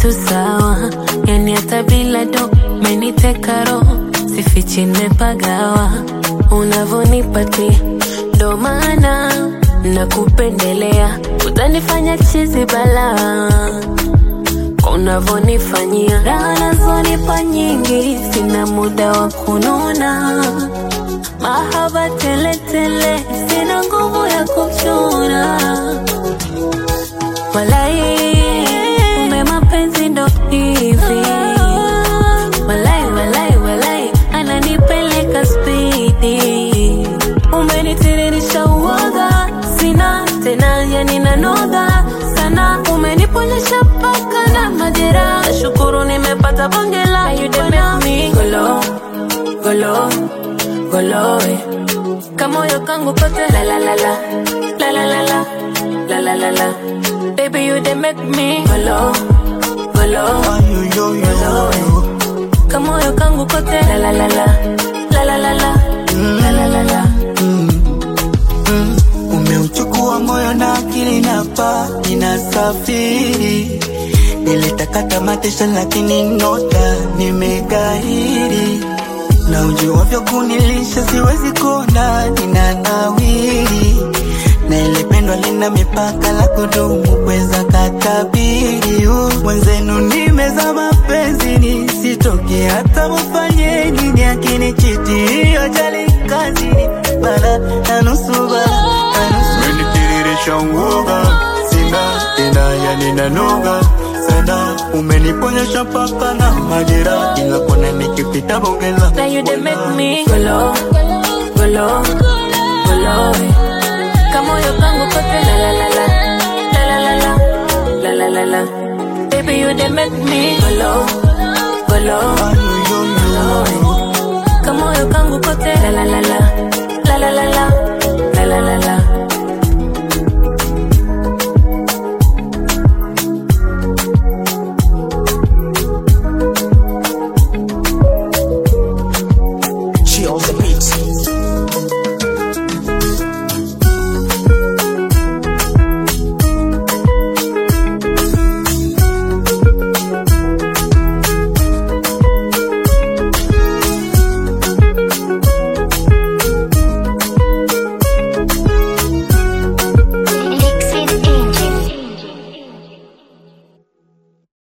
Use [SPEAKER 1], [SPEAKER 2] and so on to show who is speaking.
[SPEAKER 1] tu sawa, yani hata bila do meniteka roho, sifichi nimepagawa. Unavonipatia ndo maana nakupendelea, utanifanya chizi bala unavonifanyia. Raha nazonipa nyingi, sina muda wa kununa. Mahaba tele tele, sina nguvu ya kuchuna. Walai, ume mapenzi ndo hivi. Walai, walai, walai, ananipeleka speedy. Umenitiririsha uoga, sina tena yani nanoga sana. Umeniponyesha paka na majera, shukuru nimepata bongela. You dey make me go low, go low, go low. Kamoyo kangu kote la la la la, la la la la, la la la la. Baby you dey make me go low, go low, go low. Kamoyo kangu kote la la la la, la la la la, la la la la.
[SPEAKER 2] Umeuchukua moyo na akili na pa ninasafiri. Nilitakata matesha lakini nota nimegahiri. Na ujua vya kunilisha siwezi kona ninanawiri. Na ile pendo lina mipaka la kudumu kweza katabiri. Mwenzenu nimeza mapenzi ni sitoki hata mfanye nini. Akinichiti hiyo jali kazi bala na nusu bala. Umenitiririsha uoga, sina tena yani nanoga sana. Umeniponyesha paka na majera, ila kona nikipita bongela.
[SPEAKER 1] Now you dey make me go low, go low, go low. Kamoyo kangu kote la la la la, la la la la, la la la la. Baby you dey make me go low, go low, go low. Kamoyo kangu kote la la la la, la la la la, la la la la.